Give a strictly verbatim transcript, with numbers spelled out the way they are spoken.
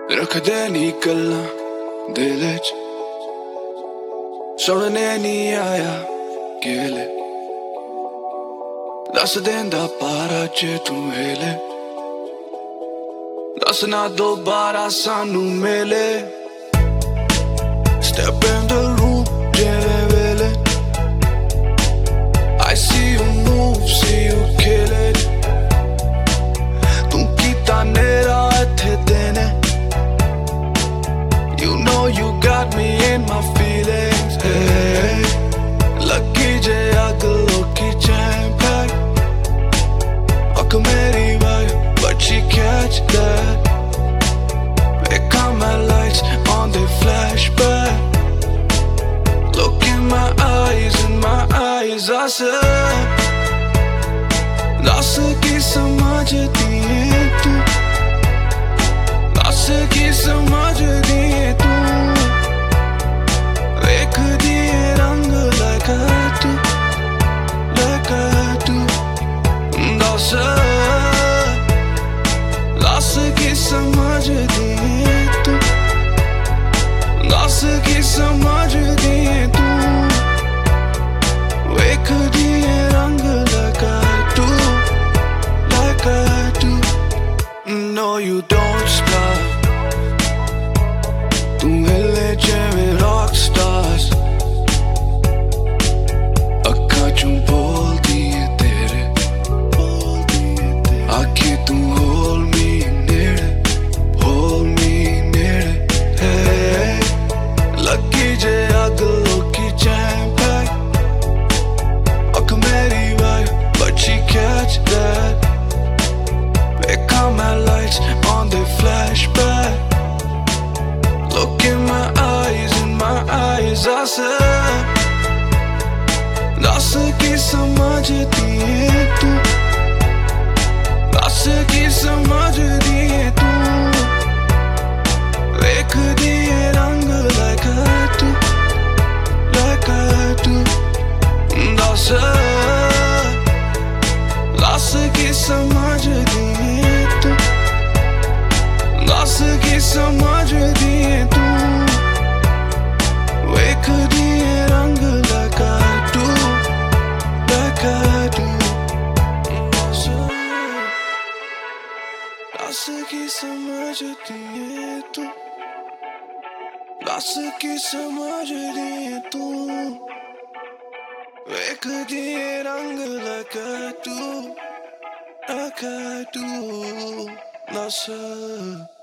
रखदे नी गल्लां दिल च सुनने नी आया केले दस देंदा पारा जे तू हिले दस ना दोबारा सानू मिले Step in the room जेवे वेले I see you move, see you kill it तू कीता नेरा इत्थे देने You know you got me in my feelings hey. Lucky je aglo ki chain pack Ak meri vibe but she catch that Pick on my lights on the flashback Look in my eyes, in my eyes I said दस की समझती है तू दस की समझती है तू देख दिए रंग like I do like I do दस दस की समझती है तू दस की समझती है तू देख दिए रंग like I do like I do No you don't stop तू हिले जेवे rock stars अक्खां चों बोलदी है तेरे आखे तू hold me नेड़े hold me नेड़े hey. लगी जे अग लोकी chain pack अख मेरी vibe but she catch that Pick on my lights on the flashback Look in my eyes, in my eyes I said दस की समझती है तू दस की समझती है तू देख दिए रंग like I do like I do दस दस की समझती है तू दस की समझती है तू देख दिए रंग like I do like I do दस की समझती है तू दस की समझती है तू देख दिए रंग like I do like I do दस